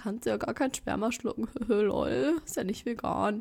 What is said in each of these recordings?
kannst du ja gar kein Sperma schlucken. Lol, ist ja nicht vegan.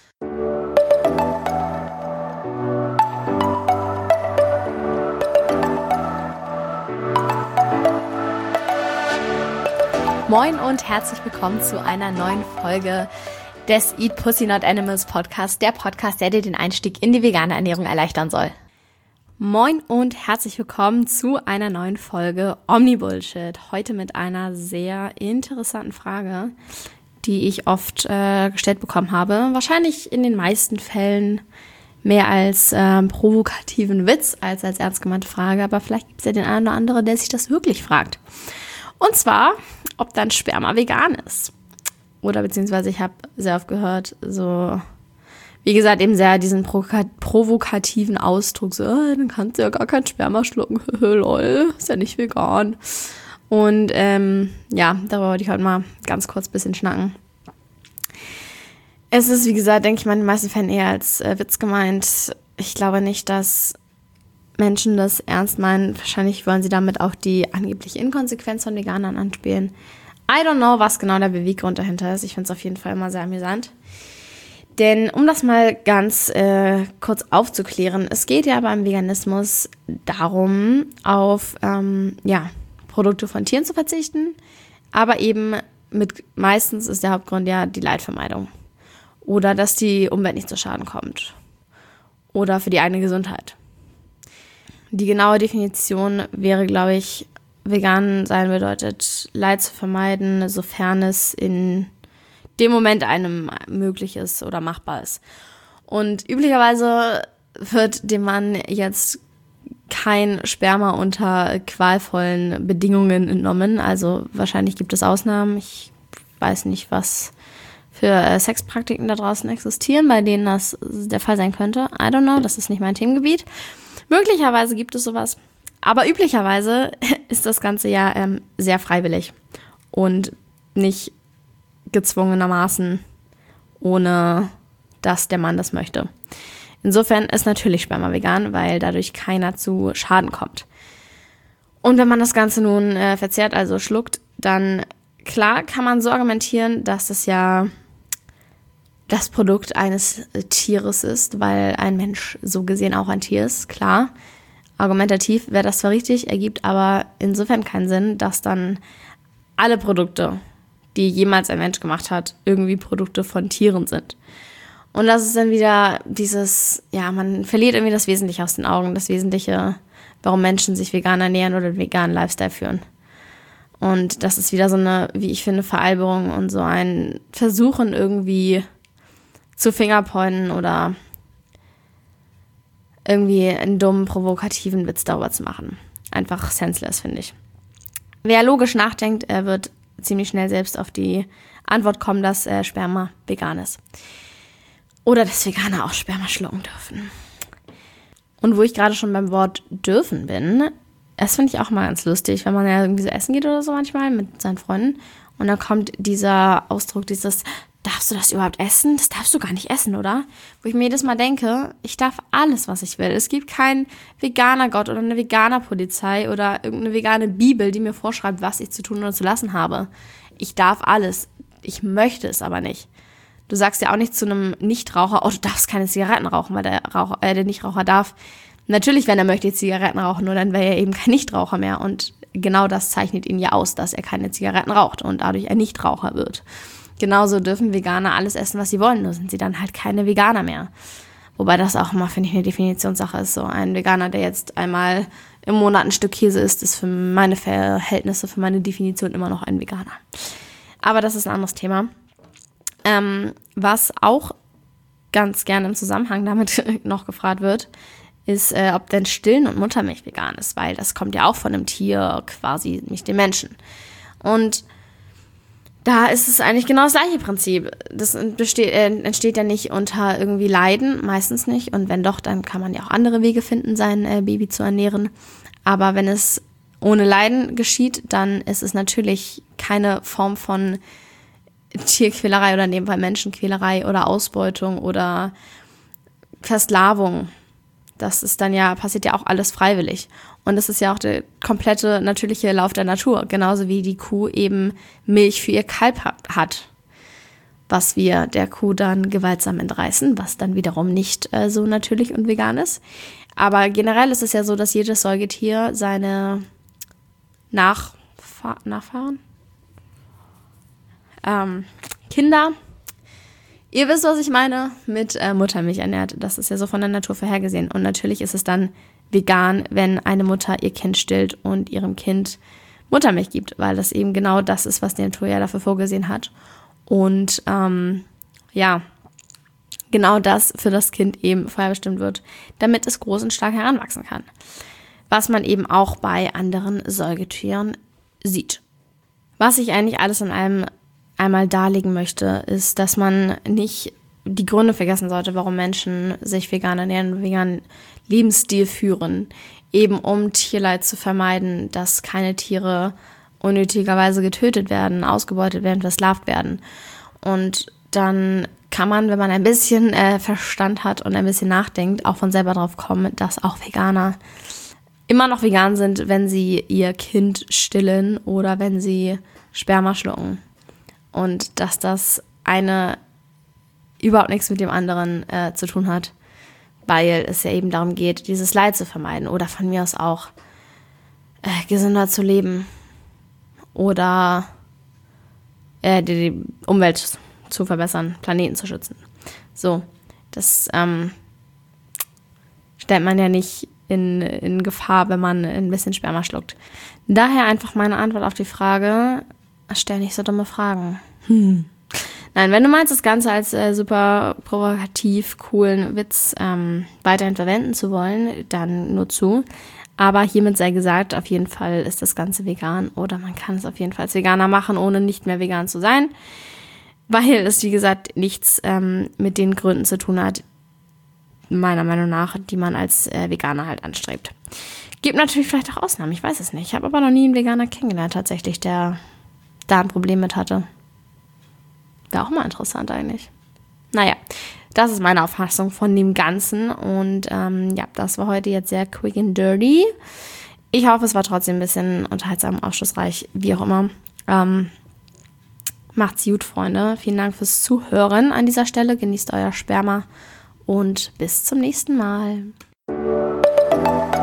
Moin und herzlich willkommen zu einer neuen Folge des Eat Pussy Not Animals Podcast, der Podcast, der dir den Einstieg in die vegane Ernährung erleichtern soll. Moin und herzlich willkommen zu einer neuen Folge Omni-Bullshit. Heute mit einer sehr interessanten Frage, die ich oft gestellt bekommen habe. Wahrscheinlich in den meisten Fällen mehr als provokativen Witz als ernst gemeinte Frage, aber vielleicht gibt es ja den einen oder anderen, der sich das wirklich fragt. Und zwar, ob dein Sperma vegan ist. Oder beziehungsweise ich habe sehr oft gehört, so, wie gesagt, eben sehr diesen provokativen Ausdruck, so, dann kannst du ja gar kein Sperma schlucken, lol, ist ja nicht vegan. Und ja, darüber wollte ich heute mal ganz kurz ein bisschen schnacken. Es ist, wie gesagt, denke ich mal, in den meisten Fällen eher als Witz gemeint. Ich glaube nicht, dass Menschen das ernst meinen. Wahrscheinlich wollen sie damit auch die angebliche Inkonsequenz von Veganern anspielen. I don't know, was genau der Beweggrund dahinter ist. Ich finde es auf jeden Fall immer sehr amüsant. Denn um das mal ganz kurz aufzuklären, es geht ja beim Veganismus darum, auf Produkte von Tieren zu verzichten, aber eben meistens ist der Hauptgrund ja die Leidvermeidung oder dass die Umwelt nicht zu Schaden kommt oder für die eigene Gesundheit. Die genaue Definition wäre, glaube ich, vegan sein bedeutet, Leid zu vermeiden, sofern es in dem Moment einem möglich ist oder machbar ist. Und üblicherweise wird dem Mann jetzt kein Sperma unter qualvollen Bedingungen entnommen. Also wahrscheinlich gibt es Ausnahmen. Ich weiß nicht, was für Sexpraktiken da draußen existieren, bei denen das der Fall sein könnte. I don't know, das ist nicht mein Themengebiet. Möglicherweise gibt es sowas. Aber üblicherweise ist das Ganze ja sehr freiwillig und nicht gezwungenermaßen, ohne dass der Mann das möchte. Insofern ist natürlich Sperma vegan, weil dadurch keiner zu Schaden kommt. Und wenn man das Ganze nun verzehrt, also schluckt, dann klar kann man so argumentieren, dass das ja das Produkt eines Tieres ist, weil ein Mensch so gesehen auch ein Tier ist, klar. Argumentativ wäre das zwar richtig, ergibt aber insofern keinen Sinn, dass dann alle Produkte, die jemals ein Mensch gemacht hat, irgendwie Produkte von Tieren sind. Und das ist dann wieder dieses, ja, man verliert irgendwie das Wesentliche aus den Augen, das Wesentliche, warum Menschen sich vegan ernähren oder einen veganen Lifestyle führen. Und das ist wieder so eine, wie ich finde, Veralberung und so ein Versuchen irgendwie zu Fingerpointen oder irgendwie einen dummen, provokativen Witz darüber zu machen. Einfach senseless, finde ich. Wer logisch nachdenkt, wird ziemlich schnell selbst auf die Antwort kommen, dass Sperma vegan ist. Oder dass Veganer auch Sperma schlucken dürfen. Und wo ich gerade schon beim Wort dürfen bin, das finde ich auch mal ganz lustig, wenn man ja irgendwie so essen geht oder so manchmal mit seinen Freunden und dann kommt dieser Ausdruck, dieses, darfst du das überhaupt essen? Das darfst du gar nicht essen, oder? Wo ich mir jedes Mal denke, ich darf alles, was ich will. Es gibt keinen veganer Gott oder eine veganer Polizei oder irgendeine vegane Bibel, die mir vorschreibt, was ich zu tun oder zu lassen habe. Ich darf alles. Ich möchte es aber nicht. Du sagst ja auch nicht zu einem Nichtraucher, oh, du darfst keine Zigaretten rauchen, weil der Nichtraucher darf. Natürlich, wenn er möchte, Zigaretten rauchen, nur dann wäre er eben kein Nichtraucher mehr. Und genau das zeichnet ihn ja aus, dass er keine Zigaretten raucht und dadurch ein Nichtraucher wird. Genauso dürfen Veganer alles essen, was sie wollen, nur sind sie dann halt keine Veganer mehr. Wobei das auch immer, finde ich, eine Definitionssache ist. So ein Veganer, der jetzt einmal im Monat ein Stück Käse isst, ist für meine Verhältnisse, für meine Definition immer noch ein Veganer. Aber das ist ein anderes Thema. Was auch ganz gerne im Zusammenhang damit noch gefragt wird, ist, ob denn Stillen und Muttermilch vegan ist, weil das kommt ja auch von einem Tier, quasi nicht dem Menschen. Und da ist es eigentlich genau das gleiche Prinzip. Das entsteht ja nicht unter irgendwie Leiden, meistens nicht. Und wenn doch, dann kann man ja auch andere Wege finden, sein Baby zu ernähren. Aber wenn es ohne Leiden geschieht, dann ist es natürlich keine Form von Tierquälerei oder in dem Fall Menschenquälerei oder Ausbeutung oder Versklavung. das ist dann ja, passiert ja auch alles freiwillig. Und das ist ja auch der komplette natürliche Lauf der Natur, genauso wie die Kuh eben Milch für ihr Kalb hat, was wir der Kuh dann gewaltsam entreißen, was dann wiederum nicht so natürlich und vegan ist. Aber generell ist es ja so, dass jedes Säugetier seine Nachfahren? Kinder, ihr wisst, was ich meine, mit Muttermilch ernährt. Das ist ja so von der Natur vorhergesehen. Und natürlich ist es dann vegan, wenn eine Mutter ihr Kind stillt und ihrem Kind Muttermilch gibt, weil das eben genau das ist, was die Natur ja dafür vorgesehen hat. Und genau das für das Kind eben vorherbestimmt wird, damit es groß und stark heranwachsen kann. Was man eben auch bei anderen Säugetieren sieht. Was ich eigentlich alles in allem einmal darlegen möchte, ist, dass man nicht die Gründe vergessen sollte, warum Menschen sich vegan ernähren und veganen Lebensstil führen, eben um Tierleid zu vermeiden, dass keine Tiere unnötigerweise getötet werden, ausgebeutet werden, versklavt werden. Und dann kann man, wenn man ein bisschen Verstand hat und ein bisschen nachdenkt, auch von selber drauf kommen, dass auch Veganer immer noch vegan sind, wenn sie ihr Kind stillen oder wenn sie Sperma schlucken. Und dass das eine überhaupt nichts mit dem anderen zu tun hat, weil es ja eben darum geht, dieses Leid zu vermeiden oder von mir aus auch gesünder zu leben oder die Umwelt zu verbessern, Planeten zu schützen. So, das stellt man ja nicht in Gefahr, wenn man ein bisschen Sperma schluckt. Daher einfach meine Antwort auf die Frage: Stell nicht so dumme Fragen. Nein, wenn du meinst, das Ganze als super provokativ, coolen Witz weiterhin verwenden zu wollen, dann nur zu. Aber hiermit sei gesagt, auf jeden Fall ist das Ganze vegan oder man kann es auf jeden Fall als Veganer machen, ohne nicht mehr vegan zu sein. Weil es, wie gesagt, nichts mit den Gründen zu tun hat, meiner Meinung nach, die man als Veganer halt anstrebt. Gibt natürlich vielleicht auch Ausnahmen, ich weiß es nicht. Ich habe aber noch nie einen Veganer kennengelernt tatsächlich, der da ein Problem mit hatte. Wäre auch mal interessant eigentlich. Naja, das ist meine Auffassung von dem Ganzen. Und das war heute jetzt sehr quick and dirty. Ich hoffe, es war trotzdem ein bisschen unterhaltsam, aufschlussreich, wie auch immer. Macht's gut, Freunde. Vielen Dank fürs Zuhören an dieser Stelle. Genießt euer Sperma und bis zum nächsten Mal.